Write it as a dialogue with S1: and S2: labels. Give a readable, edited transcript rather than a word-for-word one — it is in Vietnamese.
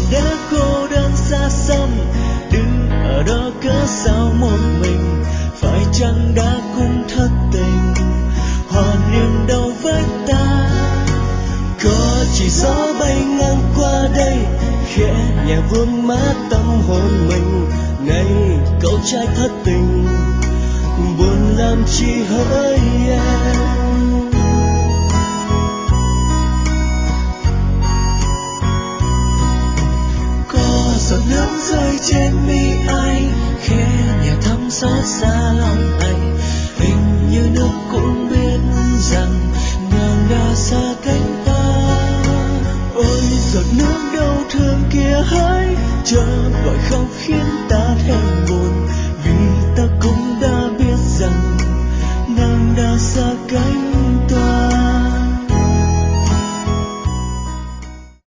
S1: đã cô đơn xa xăm, đứng ở đó cớ sao một mình, phải chăng đã cũng thất tình, hòa niềm đâu với ta. Có chỉ gió bay ngang qua đây, khẽ nhẹ vuốt má tâm hồn mình. Này cậu trai thất tình, buồn làm chi hỡi em. Có giọt nước rơi trên mi anh, khẽ nhẹ thấm xót xa lòng anh. Hình như nước cũng biết rằng ngờ ngà xa cách ta. Ôi giọt nước đau thương kia hỡi, chớ gọi khóc khiến